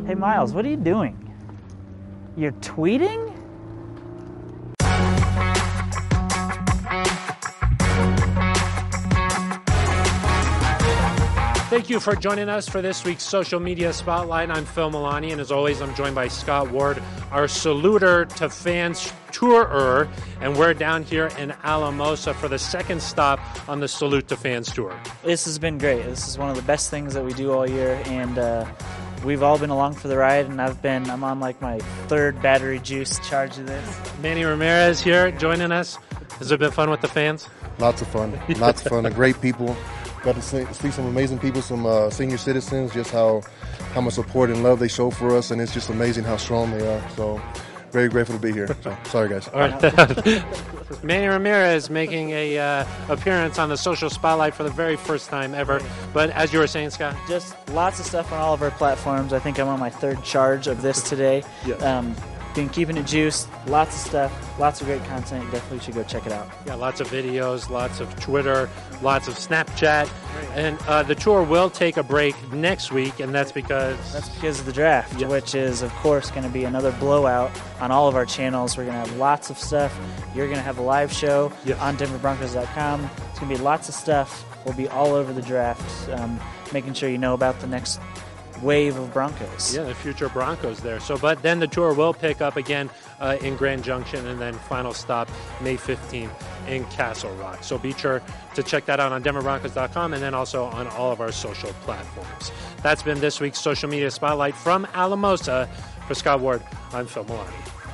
Hey, Miles, what are you doing? You're tweeting? Thank you for joining us for this week's Social Media Spotlight. I'm Phil Milani, and as always, I'm joined by Scott Ward, our Saluter to Fans tourer, and we're down here in Alamosa for the second stop on the Salute to Fans tour. This has been great. This is one of the best things that we do all year, and we've all been along for the ride, and I'm on like my third battery juice charge of this. Manny Ramirez here joining us. Has it been fun with the fans? Lots of fun. Lots of fun. They're great people. Got to see some amazing people, some senior citizens, just how much support and love they show for us, and it's just amazing how strong they are. So very grateful to be here. So, sorry, guys. All right. Manny Ramirez making a appearance on the Social Spotlight for the very first time ever. But as you were saying, Scott? Just lots of stuff on all of our platforms. I think I'm on my third charge of this today. Yes. Been keeping it juiced. Lots of stuff. Lots of great content. You definitely should go check it out. Yeah, lots of videos, lots of Twitter, lots of Snapchat. And the tour will take a break next week, and that's because of the draft, which is, of course, going to be another blowout on all of our channels. We're going to have lots of stuff. You're going to have a live show on DenverBroncos.com. It's going to be lots of stuff. We'll be all over the draft, making sure you know about the next wave of Broncos. Yeah, the future Broncos there. But then the tour will pick up again in Grand Junction, and then final stop May 15th in Castle Rock. So be sure to check that out on DenverBroncos.com and then also on all of our social platforms. That's been this week's Social Media Spotlight from Alamosa. For Scott Ward, I'm Phil Milani.